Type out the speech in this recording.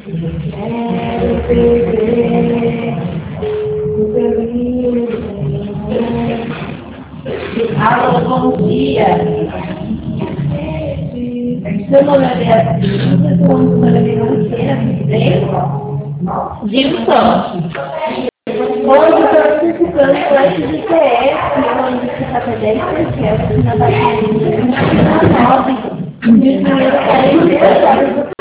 Alô, bom dia. Seu nome é Beatriz, eu sou uma financeira, Gilson. Hoje eu estou participando do SGTF, onde você está perdendo, que é o que na página 9, de dinheiro para